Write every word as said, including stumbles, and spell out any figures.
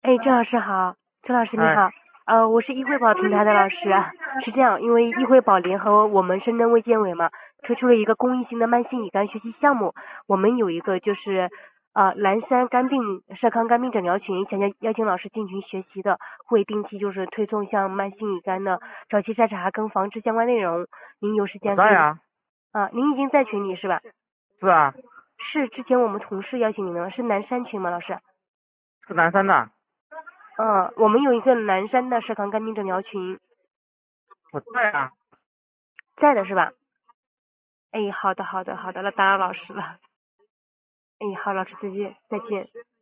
哎，郑老师好，郑老师你哎， 好，呃，我是易惠宝平台的老师啊，是这样，因为易惠宝联合我们深圳卫健委嘛，推出了一个公益性的慢性乙肝学习项目，我们有一个就是呃蓝山肝病社康肝病诊疗群，想要邀请老师进群学习的，会定期就是推送像慢性乙肝的早期筛查跟防治相关内容，您有时间可以我在呀。 啊，您已经在群里是吧？ 是啊。 是之前我们同事邀请您的吗？是南山群吗，老师？ 是南山的。 嗯，我们有一个南山的社康肝病诊疗群， 我在呀。 在的是吧？哎，好的好的好的，那打扰老师了。哎，好，老师再见再见。